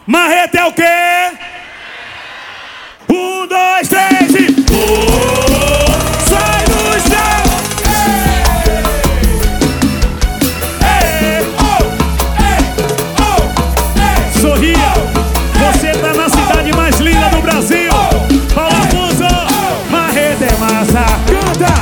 Marreta é o quê? 1, 2, 3 e... sai do chão! Sorria! Você tá na cidade mais linda do Brasil! Paulo Afonso! Marreta é massa! Canta!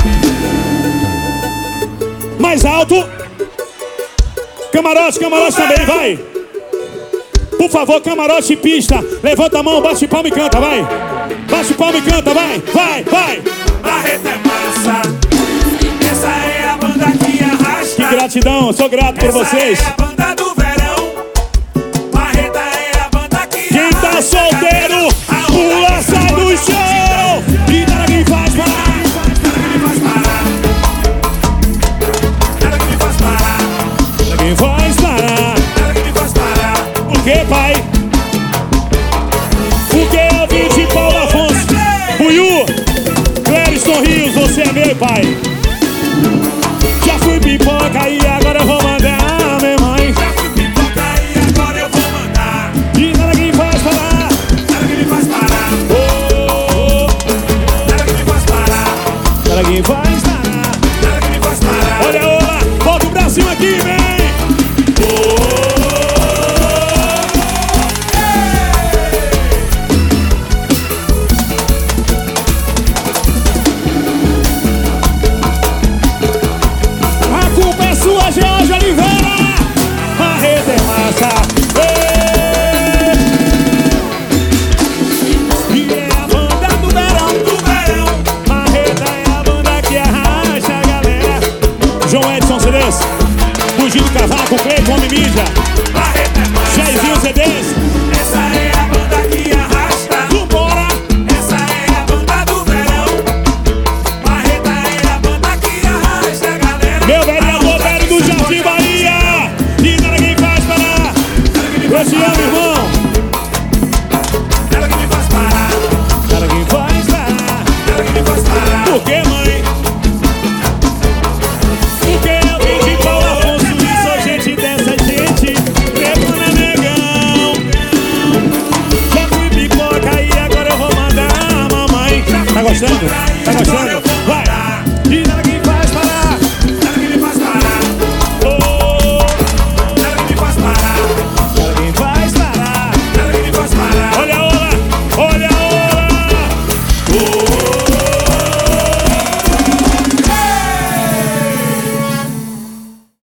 Mais alto! Camarote, camarote também, vai! Por favor, camarote e pista. Levanta a mão, bate palma e canta, vai. Bate palma e canta, vai, vai, vai. Marreta é massa. Essa é a banda que arrasta. Que gratidão, eu sou grato por vocês. Essa é a banda do verão. Marreta é a banda que quem arrasta. Tá solteiro, pula, sai do chão. E nada que faz parar. Nada que me faz parar. Nada que me faz parar. Nada que me faz parar. Por que, pai? Porque eu vim de Paulo Afonso. Buiú, Clériston Rios, você é meu pai. Já fui pipoca e agora eu vou mandar, minha mãe. Já fui pipoca e agora eu vou mandar. E nada que me faz parar. Nada que me faz parar. Nada que me faz parar. Nada que me faz parar. Nada que me faz parar. Olha, olá, bota o Brasil aqui, vem. Jorge Oliveira, Marreta é massa. E é a banda do verão, Marreta é a banda que arrasta a galera. João Edson CDs, Fugindo Cavaco, Cleiton, Homem Mídia, Marreta é massa. Jairzinho CDs. Essa é a banda que arrasta. Vambora! Essa é a banda do verão. Marreta é a banda que arrasta a galera. Meu vereador velho do Jardim Bahia. E nada que faz parar. Eu te amo, irmão.